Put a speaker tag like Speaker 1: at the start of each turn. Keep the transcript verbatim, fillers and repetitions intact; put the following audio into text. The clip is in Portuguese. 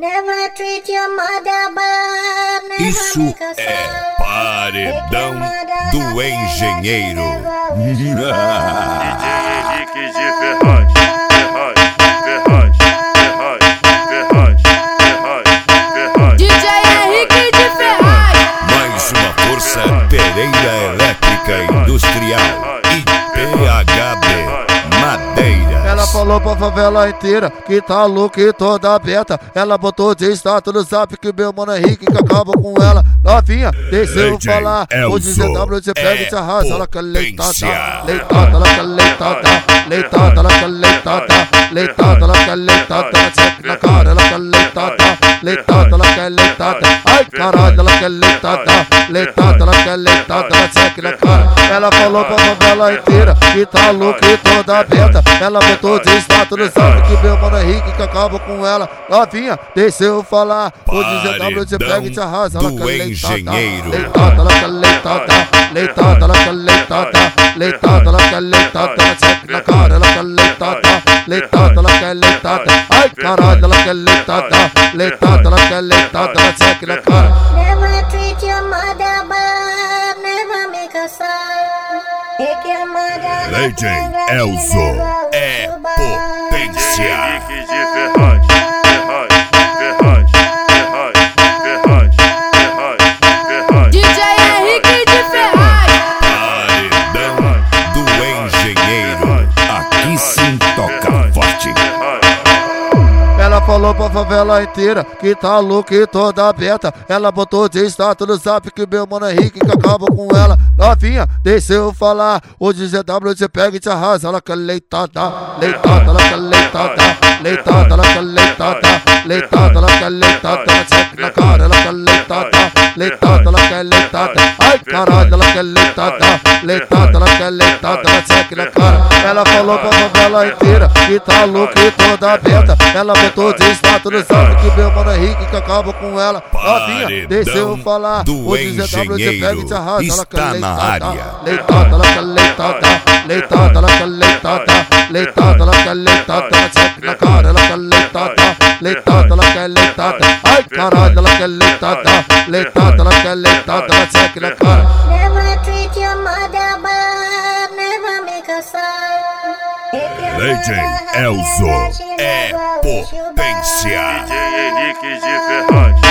Speaker 1: Never treat your mother bad, never
Speaker 2: Isso
Speaker 1: make her
Speaker 2: é
Speaker 1: sad.
Speaker 2: Paredão do Engenheiro.
Speaker 3: D J Henrique de Ferraz, Ferraz, Ferraz, Ferraz, Ferraz, Ferraz.
Speaker 4: D J Henrique de Ferraz.
Speaker 2: Mais uma força Pereira Elétrica Industrial e P H B Madeiras.
Speaker 5: Ela falou pra favela inteira que tá louca e toda aberta. Ela botou de status no zap que meu mano Henrique que acaba com ela. Novinha, deixa eu
Speaker 2: D J
Speaker 5: falar. O D J W você pega e te arrasa. Ela quer leitada, leitada, ela quer leitada, leitada, ela quer leitada, leitada, ela quer leitada. Check na cara, ela quer leitada, leitada, ela quer leitada. Ai caralho, ela quer leitada, leitada, ela quer leitada. Check na cara. Ela falou pra favela inteira que tá louca e toda aberta. Ela botou de status no zap que meu mano Henrique que acaba com ela. Novinha, deixa eu falar. O D J W você pega e te arrasa. Ela quer leitada, leitada, ela quer leitada, leitada, ela quer leitada, leitada, ela quer leitada. Check na cara, ela quer leitada, leitada, ela quer leitada. Ai caralho, ela quer leitada, leitada, ela quer leitada. Check na cara.
Speaker 1: Never treat your mother bad, never make her sad. Take your mother
Speaker 2: Legend Elzo é potência.
Speaker 3: Henrique de Ferraz, Ferraz, Ferraz, Ferraz, Ferraz, Ferraz, Ferraz.
Speaker 4: D J Henrique de Ferraz.
Speaker 2: Paredão do Engenheiro. Aqui sim toca forte.
Speaker 5: Ela falou pra favela inteira que tá louca e toda aberta. Ela botou de status no zap que meu mano Henrique que acaba com ela. Novinha, deixa eu falar. O D J W você pega e te arrasa. Ela quer leitada, leitada, ela quer leitada, leitada, ela quer leitada, leitada, ela quer leitada. Check na cara, ela quer leitada, leitada, ela quer leitada. Ai caralho, ela quer leitada, leitada, ela quer leitada. Check na cara. Ela falou pra favela inteira que tá louca e toda aberta. Ela botou de status no zap que meu mano Henrique que acaba com ela. Novinha, deixa eu falar. O D J W você pega e te arrasa. Ela quer leitada, leitada, ela quer leitada, leitada, ela quer leitada, leitada, ela quer leitada. Check na cara, ela quer leitada, leitada, ela quer leitada. Ai caralho, ela quer leitada, leitada, ela quer leitada. Check na cara.
Speaker 1: Never treat your mother bad, never make her sad.
Speaker 2: Legend Elzo é potência.
Speaker 3: D J Henrique de Ferraz.